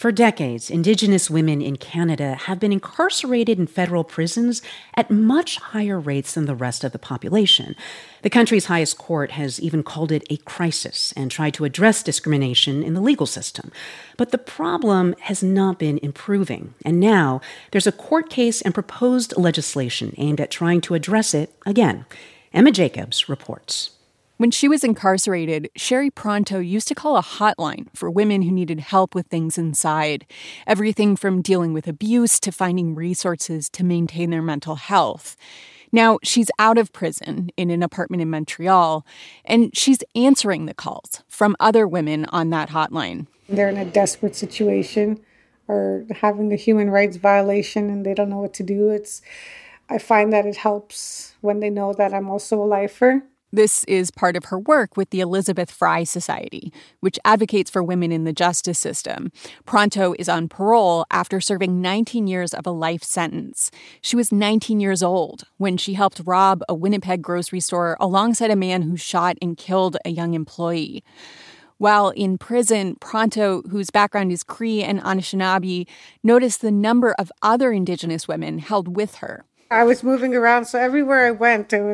For decades, Indigenous women in Canada have been incarcerated in federal prisons at much higher rates than the rest of the population. The country's highest court has even called it a crisis and tried to address discrimination in the legal system. But the problem has not been improving. And now there's a court case and proposed legislation aimed at trying to address it again. Emma Jacobs reports. When she was incarcerated, Sherry Pronto used to call a hotline for women who needed help with things inside. Everything from dealing with abuse to finding resources to maintain their mental health. Now, she's out of prison in an apartment in Montreal, and she's answering the calls from other women on that hotline. They're in a desperate situation or having a human rights violation and they don't know what to do. I find that it helps when they know that I'm also a lifer. This is part of her work with the Elizabeth Fry Society, which advocates for women in the justice system. Pronto is on parole after serving 19 years of a life sentence. She was 19 years old when she helped rob a Winnipeg grocery store alongside a man who shot and killed a young employee. While in prison, Pronto, whose background is Cree and Anishinaabe, noticed the number of other Indigenous women held with her. I was moving around, so everywhere I went, it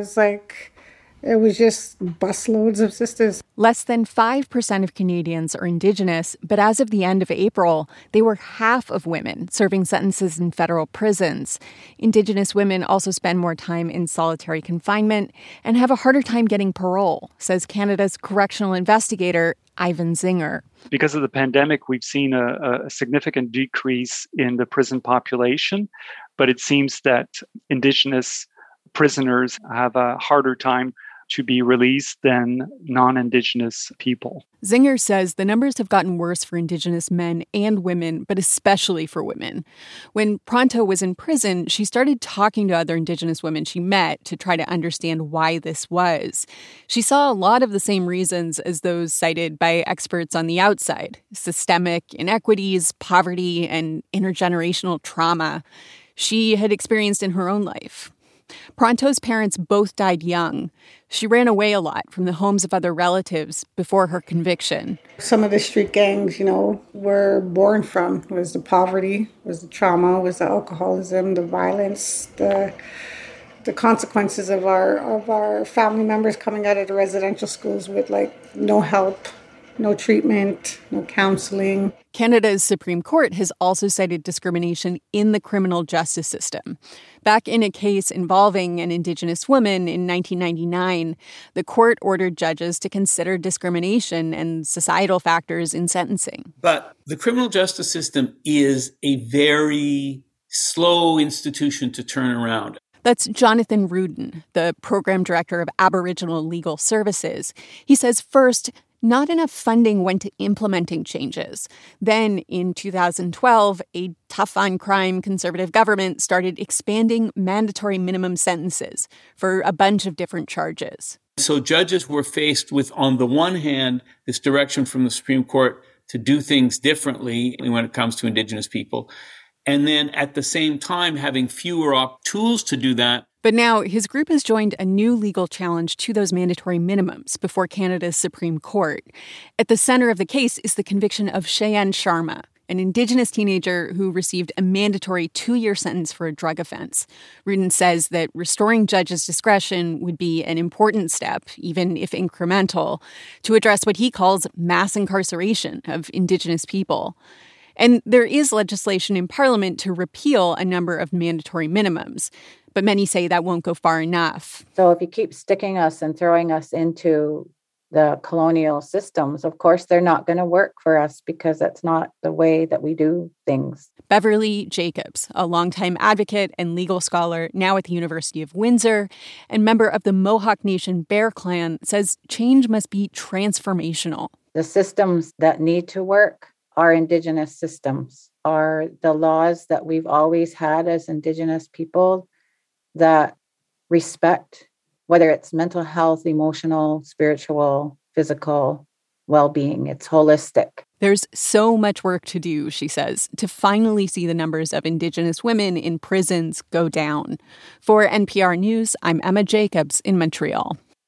was just busloads of sisters. Less than 5% of Canadians are Indigenous, but as of the end of April, they were half of women serving sentences in federal prisons. Indigenous women also spend more time in solitary confinement and have a harder time getting parole, says Canada's correctional investigator, Ivan Zinger. Because of the pandemic, we've seen a significant decrease in the prison population, but it seems that Indigenous prisoners have a harder time to be released than non-Indigenous people. Zinger says the numbers have gotten worse for Indigenous men and women, but especially for women. When Pronto was in prison, she started talking to other Indigenous women she met to try to understand why this was. She saw a lot of the same reasons as those cited by experts on the outside: systemic inequities, poverty, and intergenerational trauma she had experienced in her own life. Pronto's parents both died young. She ran away a lot from the homes of other relatives before her conviction. Some of the street gangs, were born from was the poverty, was the trauma, was the alcoholism, the violence, the consequences of our family members coming out of the residential schools with no help, no treatment, no counseling. Canada's Supreme Court has also cited discrimination in the criminal justice system. Back in a case involving an Indigenous woman in 1999, the court ordered judges to consider discrimination and societal factors in sentencing. But the criminal justice system is a very slow institution to turn around. That's Jonathan Rudin, the program director of Aboriginal Legal Services. He says, first, not enough funding went to implementing changes. Then, in 2012, a tough-on-crime conservative government started expanding mandatory minimum sentences for a bunch of different charges. So judges were faced with, on the one hand, this direction from the Supreme Court to do things differently when it comes to Indigenous people, and then at the same time having fewer tools to do that. But now his group has joined a new legal challenge to those mandatory minimums before Canada's Supreme Court. At the center of the case is the conviction of Cheyenne Sharma, an Indigenous teenager who received a mandatory 2-year sentence for a drug offense. Rudin says that restoring judges' discretion would be an important step, even if incremental, to address what he calls mass incarceration of Indigenous people. And there is legislation in Parliament to repeal a number of mandatory minimums. But many say that won't go far enough. So if you keep sticking us and throwing us into the colonial systems, of course, they're not going to work for us because that's not the way that we do things. Beverly Jacobs, a longtime advocate and legal scholar now at the University of Windsor and member of the Mohawk Nation Bear Clan, says change must be transformational. The systems that need to work are Indigenous systems, are the laws that we've always had as Indigenous people that respect, whether it's mental health, emotional, spiritual, physical well-being. It's holistic. There's so much work to do, she says, to finally see the numbers of Indigenous women in prisons go down. For NPR News, I'm Emma Jacobs in Montreal.